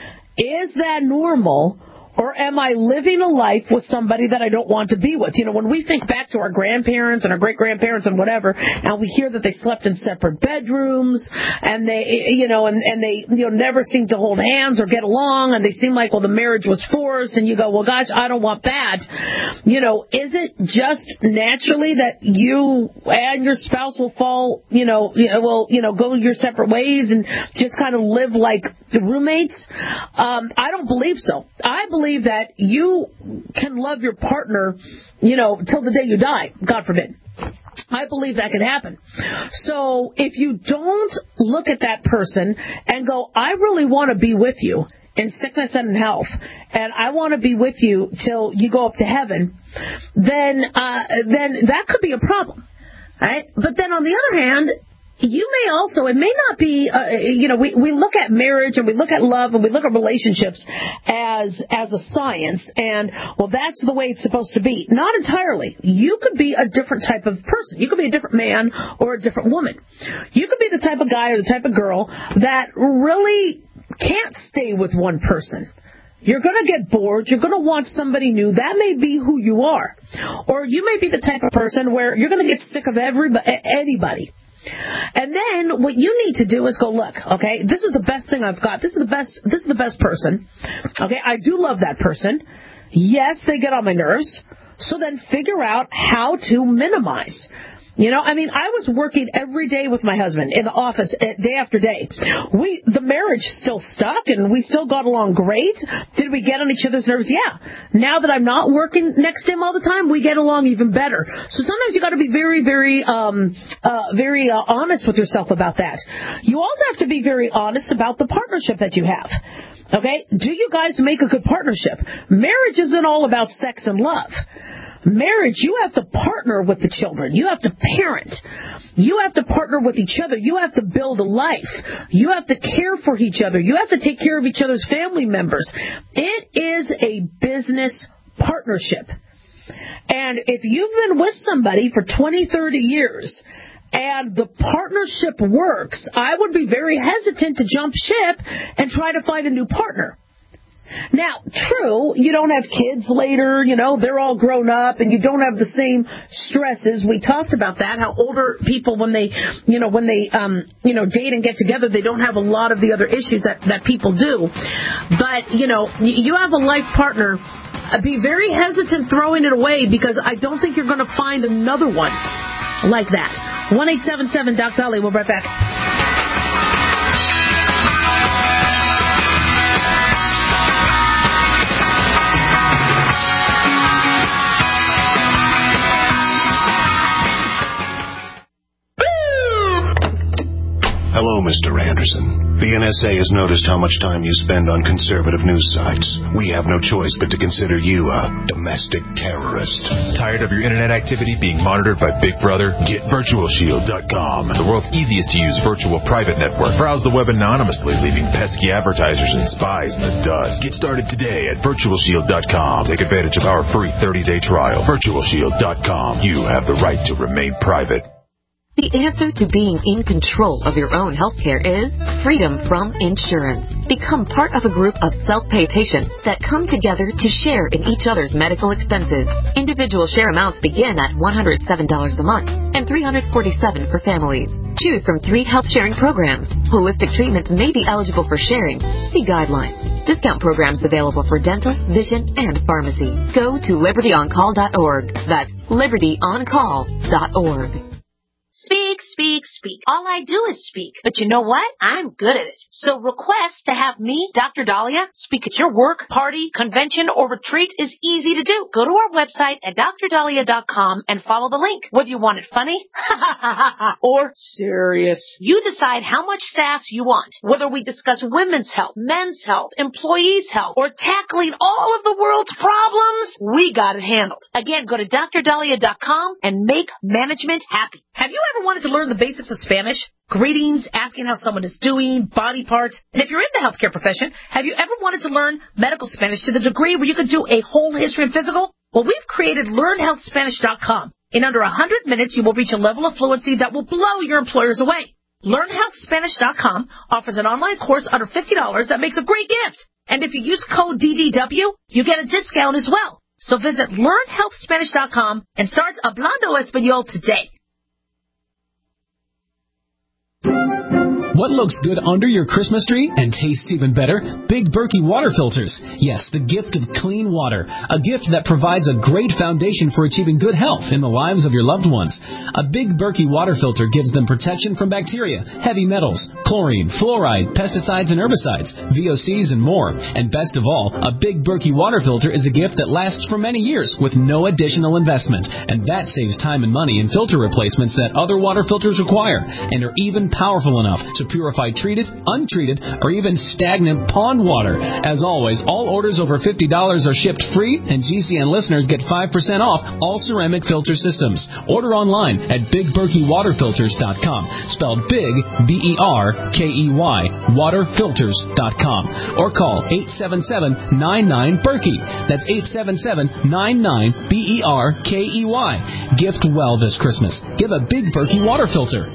[SPEAKER 4] Is that normal? Or am I living a life with somebody that I don't want to be with? You know, when we think back to our grandparents and our great-grandparents and whatever, and we hear that they slept in separate bedrooms, and they, you know, and, and they, you know, never seem to hold hands or get along, and they seem like, well, the marriage was forced, and you go, well, gosh, I don't want that. You know, is it just naturally that you and your spouse will fall, you know, will, you know, go your separate ways and just kind of live like roommates? Um, I don't believe so. I believe that you can love your partner, you know, till the day you die, God forbid. I believe that can happen. So if you don't look at that person and go, I really want to be with you in sickness and in health, and I want to be with you till you go up to heaven, then uh, then that could be a problem, right? But then on the other hand, you may also, it may not be, uh, you know, we, we look at marriage and we look at love and we look at relationships as as a science, and, well, that's the way it's supposed to be. Not entirely. You could be a different type of person. You could be a different man or a different woman. You could be the type of guy or the type of girl that really can't stay with one person. You're going to get bored. You're going to want somebody new. That may be who you are. Or you may be the type of person where you're going to get sick of everybody, anybody. And then what you need to do is go, look, okay, this is the best thing I've got. This is the best, this is the best person. Okay, I do love that person. Yes, they get on my nerves. So then figure out how to minimize. You know, I mean, I was working every day with my husband in the office day after day. We, the marriage still stuck and we still got along great. Did we get on each other's nerves? Yeah. Now that I'm not working next to him all the time, we get along even better. So sometimes you got to be very, very, um, uh, very uh, honest with yourself about that. You also have to be very honest about the partnership that you have. Okay? Do you guys make a good partnership? Marriage isn't all about sex and love. Marriage, you have to partner with the children. You have to parent. You have to partner with each other. You have to build a life. You have to care for each other. You have to take care of each other's family members. It is a business partnership. And if you've been with somebody for twenty, thirty years and the partnership works, I would be very hesitant to jump ship and try to find a new partner. Now, true, you don't have kids later, you know, they're all grown up and you don't have the same stresses. We talked about that, how older people, when they, you know, when they, um, you know, date and get together, they don't have a lot of the other issues that, that people do. But, you know, you have a life partner, be very hesitant throwing it away because I don't think you're going to find another one like that. one eight seven seven Doc Dolly. We'll be right back.
[SPEAKER 1] Hello, Mister Anderson. The N S A has noticed how much time you spend on conservative news sites. We have no choice but to consider you a domestic terrorist.
[SPEAKER 21] Tired of your internet activity being monitored by Big Brother? Get Virtual Shield dot com, the world's easiest to use virtual private network. Browse the web anonymously, leaving pesky advertisers and spies in the dust. Get started today at Virtual Shield dot com. Take advantage of our free thirty-day trial. Virtual Shield dot com. You have the right to remain private.
[SPEAKER 17] The answer to being in control of your own healthcare is freedom from insurance. Become part of a group of self-pay patients that come together to share in each other's medical expenses. Individual Individual share amounts begin at one hundred seven dollars a month and three hundred forty-seven dollars for families. Choose from three health sharing programs. Holistic treatments may be eligible for sharing. See guidelines. Discount programs available for dental, vision, and pharmacy. Go to liberty on call dot org. That's liberty on call dot org.
[SPEAKER 5] Speak, speak, speak. All I do is speak. But you know what? I'm good at it. So request to have me, Doctor Dahlia, speak at your work, party, convention, or retreat is easy to do. Go to our website at dr dahlia dot com and follow the link. Whether you want it funny or serious, you decide how much sass you want. Whether we discuss women's health, men's health, employees' health, or tackling all of the world's problems, we got it handled. Again, go to dr dahlia dot com and make management happy.
[SPEAKER 4] Have you ever wanted to learn the basics of Spanish? Greetings, asking how someone is doing, body parts. And if you're in the healthcare profession, have you ever wanted to learn medical Spanish to the degree where you could do a whole history and physical? Well, we've created learn health spanish dot com. In under one hundred minutes, you will reach a level of fluency that will blow your employers away. learn health spanish dot com offers an online course under fifty dollars that makes a great gift. And if you use code D D W, you get a discount as well. So visit learn health spanish dot com and start Hablando Español today.
[SPEAKER 2] What looks good under your Christmas tree and tastes even better? Big Berkey water filters. Yes, the gift of clean water. A gift that provides a great foundation for achieving good health in the lives of your loved ones. A Big Berkey water filter gives them protection from bacteria, heavy metals, chlorine, fluoride, pesticides and herbicides, V O Cs and more. And best of all, a Big Berkey water filter is a gift that lasts for many years with no additional investment. And that saves time and money in filter replacements that other water filters require and are even powerful enough to purify treated, untreated, or even stagnant pond water. As always, all orders over fifty dollars are shipped free, and G C N listeners get five percent off all ceramic filter systems. Order online at big berkey water filters dot com, spelled big, B E R K E Y, water filters dot com, or call eight seven seven, nine nine, Berkey. That's eight seven seven, nine nine, B E R K E Y. Gift well this Christmas. Give a Big Berkey water filter.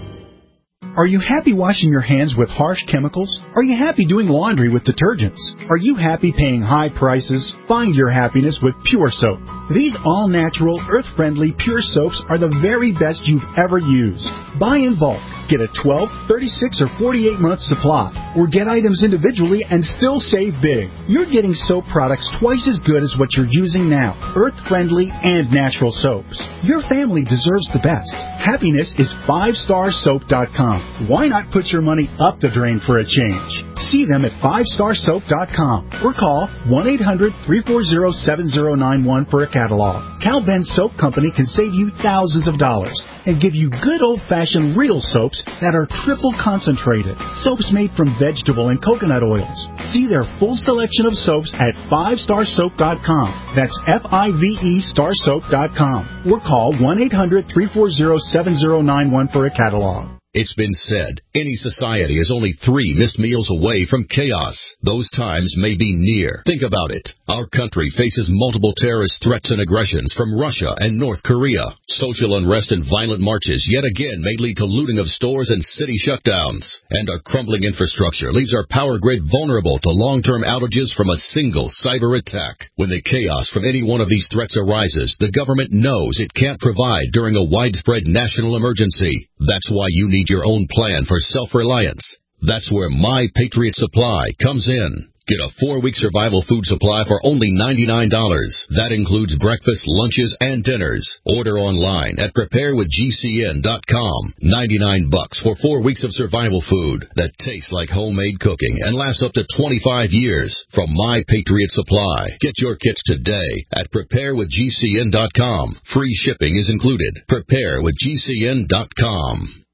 [SPEAKER 22] Are you happy washing your hands with harsh chemicals? Are you happy doing laundry with detergents? Are you happy paying high prices? Find your happiness with Pure Soap. These all-natural, earth-friendly Pure Soaps are the very best you've ever used. Buy in bulk. Get a twelve, thirty-six, or forty-eight month supply. Or get items individually and still save big. You're getting soap products twice as good as what you're using now. Earth-friendly and natural soaps. Your family deserves the best. Happiness is five star soap dot com. Why not put your money up the drain for a change? See them at five star soap dot com or call one eight hundred, three four zero, seven zero nine one for a catalog. Cal Ben Soap Company can save you thousands of dollars and give you good old-fashioned real soaps that are triple concentrated. Soaps made from vegetable and coconut oils. See their full selection of soaps at five star soap dot com. That's F I V E star soap dot com. Or call one eight hundred, three four zero, seven zero nine one for a catalog.
[SPEAKER 23] It's been said, any society is only three missed meals away from chaos. Those times may be near. Think about it. Our country faces multiple terrorist threats and aggressions from Russia and North Korea. Social unrest and violent marches yet again may lead to looting of stores and city shutdowns. And our crumbling infrastructure leaves our power grid vulnerable to long-term outages from a single cyber attack. When the chaos from any one of these threats arises, the government knows it can't provide during a widespread national emergency. That's why you need your own plan for self-reliance. That's where My Patriot Supply comes in. Get a four-week survival food supply for only ninety-nine dollars. That includes breakfast, lunches, and dinners. Order online at prepare with G C N dot com. ninety-nine bucks for four weeks of survival food that tastes like homemade cooking and lasts up to twenty-five years from My Patriot Supply. Get your kits today at prepare with G C N dot com. Free shipping is included. prepare with G C N dot com.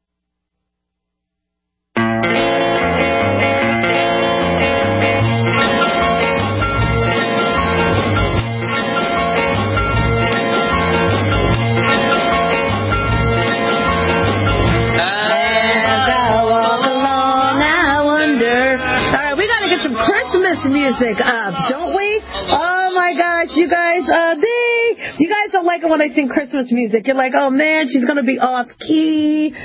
[SPEAKER 4] Music up, don't we? Oh my gosh, you guys, uh, they, you guys don't like it when I sing Christmas music. You're like, oh man, she's gonna be off key.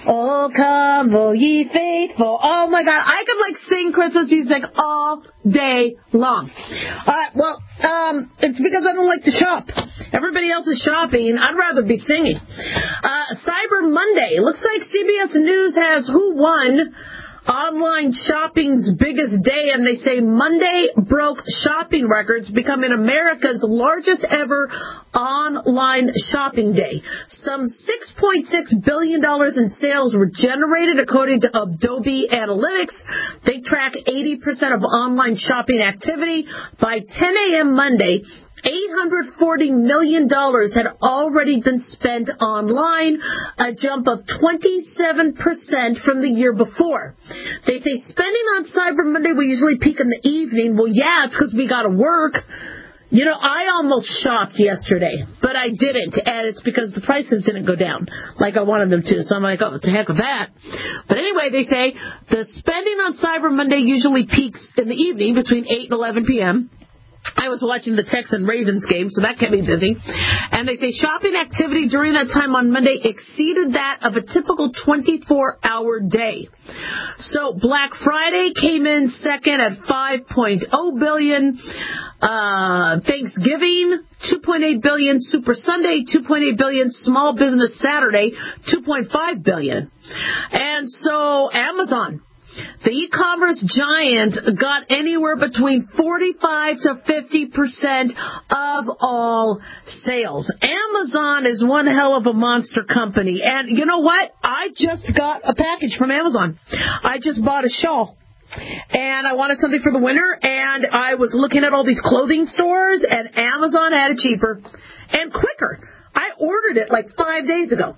[SPEAKER 4] Oh, come, oh, ye faithful. Oh, my God. I could, like, sing Christmas music all day long. All right, well, um, it's because I don't like to shop. Everybody else is shopping. I'd rather be singing. Uh, Cyber Monday. Looks like C B S News has who won online shopping's biggest day, and they say Monday broke shopping records, becoming America's largest ever online shopping day. Some six point six billion dollars in sales were generated, according to Adobe Analytics. They track eighty percent of online shopping activity. By ten a.m. Monday, eight hundred forty million dollars had already been spent online, a jump of twenty-seven percent from the year before. They say spending on Cyber Monday will usually peak in the evening. Well, yeah, it's because we got to work. You know, I almost shopped yesterday, but I didn't, and it's because the prices didn't go down like I wanted them to. So I'm like, oh, to heck with that. But anyway, they say the spending on Cyber Monday usually peaks in the evening between eight and eleven p.m., I was watching the Texans Ravens game, so that kept me busy. And they say shopping activity during that time on Monday exceeded that of a typical twenty-four hour day. So Black Friday came in second at five point oh billion dollars. Uh, Thanksgiving, two point eight billion dollars. Super Sunday, two point eight billion dollars. Small Business Saturday, two point five billion dollars. And so Amazon, the e-commerce giant, got anywhere between forty-five to fifty percent of all sales. Amazon is one hell of a monster company. And you know what? I just got a package from Amazon. I just bought a shawl. And I wanted something for the winter, and I was looking at all these clothing stores, and Amazon had it cheaper and quicker. I ordered it like five days ago.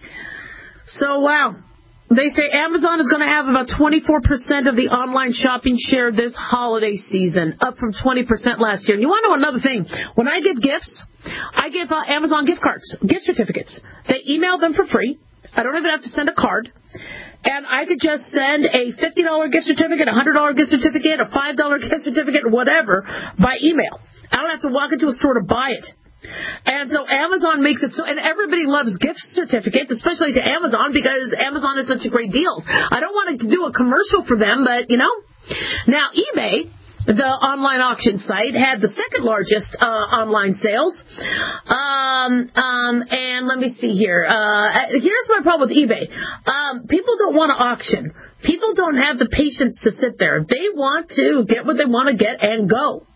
[SPEAKER 4] So, wow. They say Amazon is going to have about twenty-four percent of the online shopping share this holiday season, up from twenty percent last year. And you want to know another thing? When I give gifts, I give uh, Amazon gift cards, gift certificates. They email them for free. I don't even have to send a card. And I could just send a fifty dollars gift certificate, a one hundred dollars gift certificate, a five dollars gift certificate, whatever, by email. I don't have to walk into a store to buy it. And so Amazon makes it so, and everybody loves gift certificates, especially to Amazon, because Amazon is such a great deal. I don't want to do a commercial for them, but, you know. Now, eBay, the online auction site, had the second largest uh, online sales. Um, um, and let me see here. Uh, here's my problem with eBay. Um, people don't want to auction. People don't have the patience to sit there. They want to get what they want to get and go.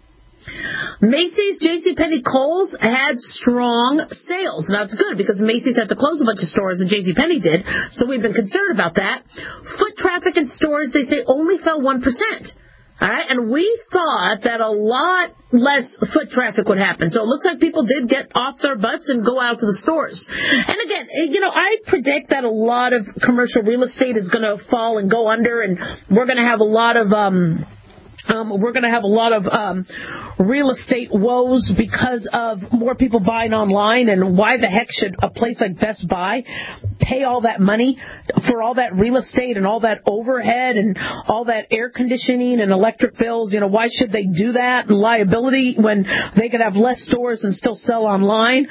[SPEAKER 4] Macy's, JCPenney, Kohl's had strong sales. Now, it's good because Macy's had to close a bunch of stores and JCPenney did, so we've been concerned about that. Foot traffic in stores, they say, only fell one percent. All right, and we thought that a lot less foot traffic would happen. So it looks like people did get off their butts and go out to the stores. And again, you know, I predict that a lot of commercial real estate is going to fall and go under, and we're going to have a lot of... um Um, we're going to have a lot of um, real estate woes because of more people buying online. And why the heck should a place like Best Buy pay all that money for all that real estate and all that overhead and all that air conditioning and electric bills? You know, why should they do that and liability when they could have less stores and still sell online?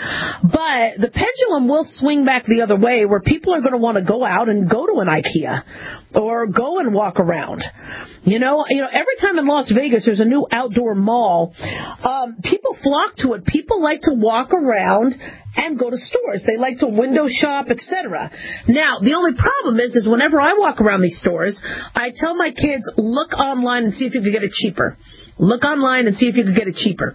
[SPEAKER 4] But the pendulum will swing back the other way, where people are going to want to go out and go to an IKEA or go and walk around. You know, you know, every time in Las Vegas there's a new outdoor mall, um, people flock to it. People like to walk around and go to stores. They like to window shop, et cetera. Now, the only problem is, is whenever I walk around these stores, I tell my kids, look online and see if you can get it cheaper. Look online and see if you can get it cheaper.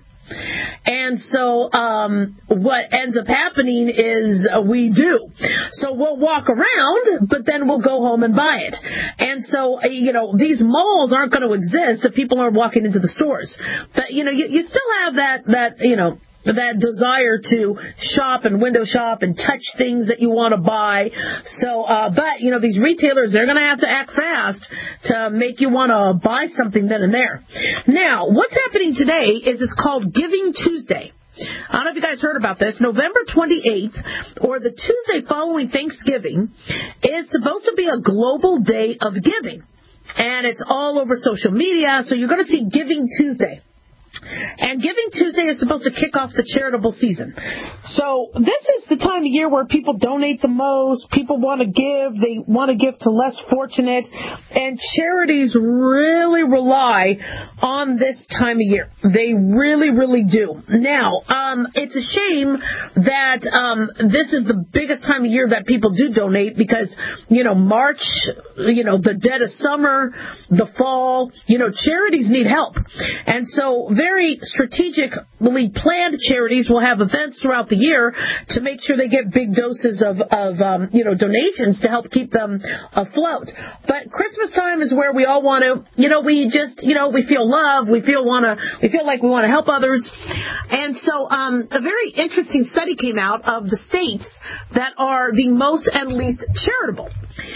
[SPEAKER 4] And so um, what ends up happening is uh, we do. So we'll walk around, but then we'll go home and buy it. And so, uh, you know, these malls aren't going to exist if people are walking into the stores. But, you know, you, you still have that, that, you know, that desire to shop and window shop and touch things that you want to buy. So, uh, but, you know, these retailers, they're going to have to act fast to make you want to buy something then and there. Now, what's happening today is it's called Giving Tuesday. I don't know if you guys heard about this. November twenty-eighth, or the Tuesday following Thanksgiving, is supposed to be a global day of giving. And it's all over social media, so you're going to see Giving Tuesday. And Giving Tuesday is supposed to kick off the charitable season. So this is the time of year where people donate the most, people want to give, they want to give to less fortunate, and charities really rely on this time of year. They really, really do. Now, um, it's a shame that um, this is the biggest time of year that people do donate because, you know, March, you know, the dead of summer, the fall, you know, charities need help. And so very strategically planned charities will have events throughout the year to make sure they get big doses of, of um, you know, donations to help keep them afloat. But Christmas time is where we all want to, you know, we just, you know, we feel love, we feel want to, we feel like we want to help others. And so um, a very interesting study came out of the states that are the most and least charitable.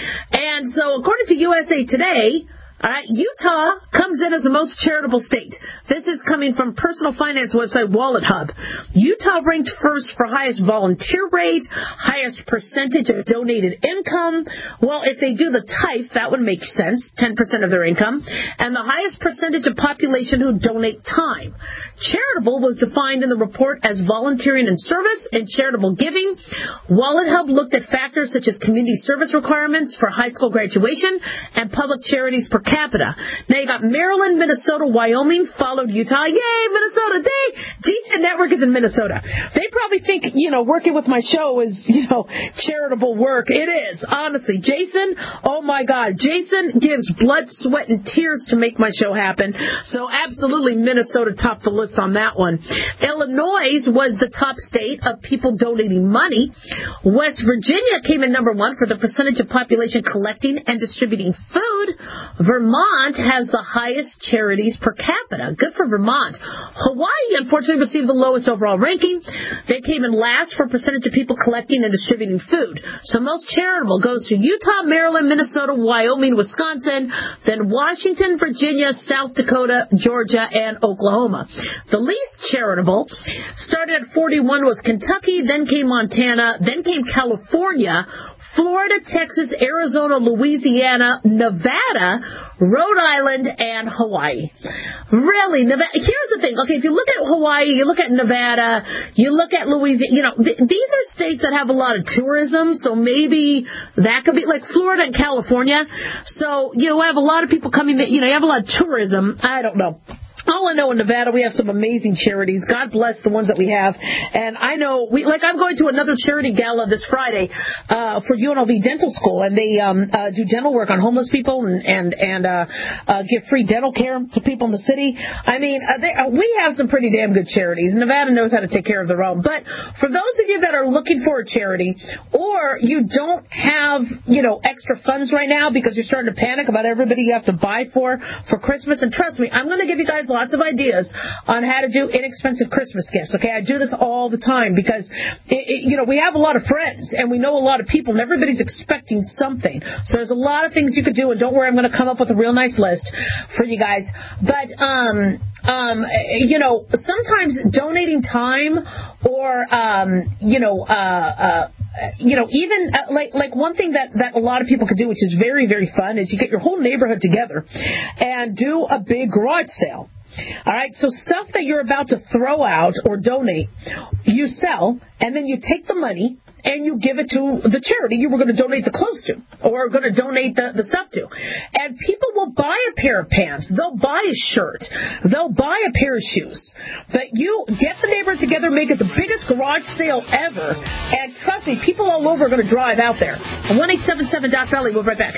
[SPEAKER 4] And so according to U S A Today, all right, Utah comes in as the most charitable state. This is coming from personal finance website Wallet Hub. Utah ranked first for highest volunteer rate, highest percentage of donated income. Well, if they do the tithe, that would make sense, ten percent of their income, and the highest percentage of population who donate time. Charitable was defined in the report as volunteering in service and charitable giving. Wallet Hub looked at factors such as community service requirements for high school graduation and public charities per capita. Now you got Maryland, Minnesota, Wyoming, followed Utah. Yay, Minnesota! They, G C N Network is in Minnesota. They probably think, you know, working with my show is, you know, charitable work. It is, honestly. Jason, oh my God. Jason gives blood, sweat, and tears to make my show happen. So absolutely Minnesota topped the list on that one. Illinois was the top state of people donating money. West Virginia came in number one for the percentage of population collecting and distributing food. Vermont has the highest charities per capita. Good for Vermont. Hawaii, unfortunately, received the lowest overall ranking. They came in last for percentage of people collecting and distributing food. So most charitable goes to Utah, Maryland, Minnesota, Wyoming, Wisconsin, then Washington, Virginia, South Dakota, Georgia, and Oklahoma. The least charitable started at forty-one was Kentucky, then came Montana, then came California, Florida, Texas, Arizona, Louisiana, Nevada, Rhode Island, and Hawaii. Really, Nevada. Here's the thing. Okay, if you look at Hawaii, you look at Nevada, you look at Louisiana, you know, th- these are states that have a lot of tourism, so maybe that could be like Florida and California. So you have a lot of people coming, you know, you have a lot of tourism. I don't know. All I know in Nevada, we have some amazing charities. God bless the ones that we have. And I know, we like I'm going to another charity gala this Friday uh, for U N L V Dental School, and they um, uh, do dental work on homeless people and and, and uh, uh, give free dental care to people in the city. I mean, uh, they, uh, we have some pretty damn good charities. Nevada knows how to take care of their own. But for those of you that are looking for a charity, or you don't have, you know, extra funds right now because you're starting to panic about everybody you have to buy for for Christmas, and trust me, I'm going to give you guys lots of ideas on how to do inexpensive Christmas gifts. Okay, I do this all the time because, it, it, you know, we have a lot of friends and we know a lot of people and everybody's expecting something. So there's a lot of things you could do, and don't worry, I'm going to come up with a real nice list for you guys. But, um, um, you know, sometimes donating time or, um, you know, uh, uh, you know, even uh, like like one thing that, that a lot of people could do, which is very, very fun, is you get your whole neighborhood together and do a big garage sale. All right, so stuff that you're about to throw out or donate, you sell, and then you take the money and you give it to the charity you were going to donate the clothes to or going to donate the, the stuff to. And people will buy a pair of pants. They'll buy a shirt. They'll buy a pair of shoes. But you get the neighborhood together, make it the biggest garage sale ever, and trust me, people all over are going to drive out there. one eight seven seven Doc Dolly. We'll be right back.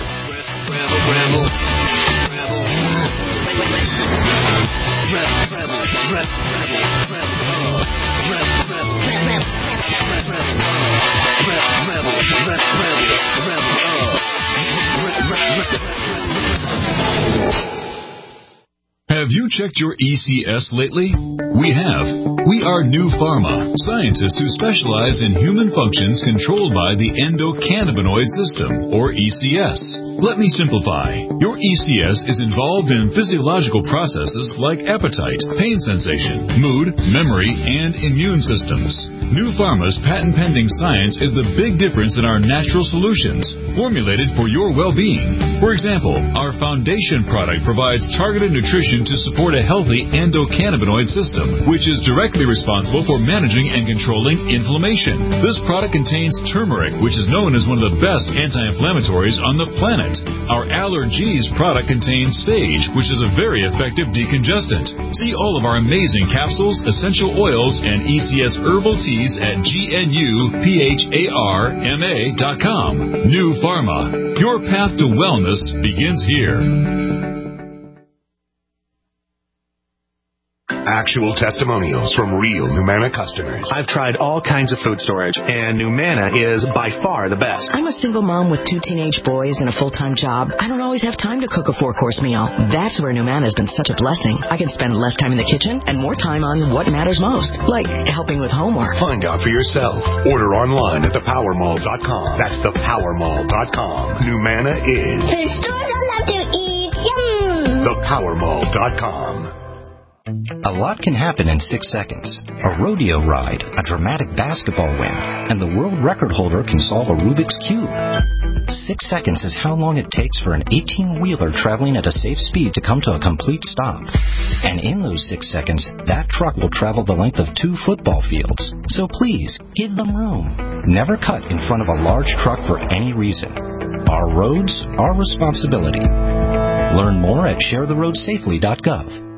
[SPEAKER 6] Have you checked your E C S lately? We have. We are New Pharma, scientists who specialize in human functions controlled by the endocannabinoid system, or E C S. Let me simplify. Your E C S is involved in physiological processes like appetite, pain sensation, mood, memory, and immune systems. New Pharma's patent-pending science is the big difference in our natural solutions, formulated for your well-being. For example, our foundation product provides targeted nutrition to support a healthy endocannabinoid system, which is directly responsible for managing and controlling inflammation. This product contains turmeric, which is known as one of the best anti-inflammatories on the planet. Our Allergies product contains sage, which is a very effective decongestant. See all of our amazing capsules, essential oils, and E C S herbal teas at G N U P H A R M A dot com. New Pharma. Your path to wellness begins here.
[SPEAKER 1] Actual testimonials from real Numanna customers.
[SPEAKER 7] I've tried all kinds of food storage, and Numanna is by far the best.
[SPEAKER 9] I'm a single mom with two teenage boys and a full-time job. I don't always have time to cook a four-course meal. That's where Numanna has been such a blessing. I can spend less time in the kitchen and more time on what matters most, like helping with homework.
[SPEAKER 1] Find out for yourself. Order online at the power mall dot com. That's the power mall dot com. Numanna is
[SPEAKER 10] the stores I love to eat. Yum!
[SPEAKER 1] the power mall dot com.
[SPEAKER 24] A lot can happen in six seconds. A rodeo ride, a dramatic basketball win, and the world record holder can solve a Rubik's Cube. Six seconds is how long it takes for an eighteen-wheeler traveling at a safe speed to come to a complete stop. And in those six seconds, that truck will travel the length of two football fields. So please, give them room. Never cut in front of a large truck for any reason. Our roads, our responsibility. Learn more at share the road safely dot gov.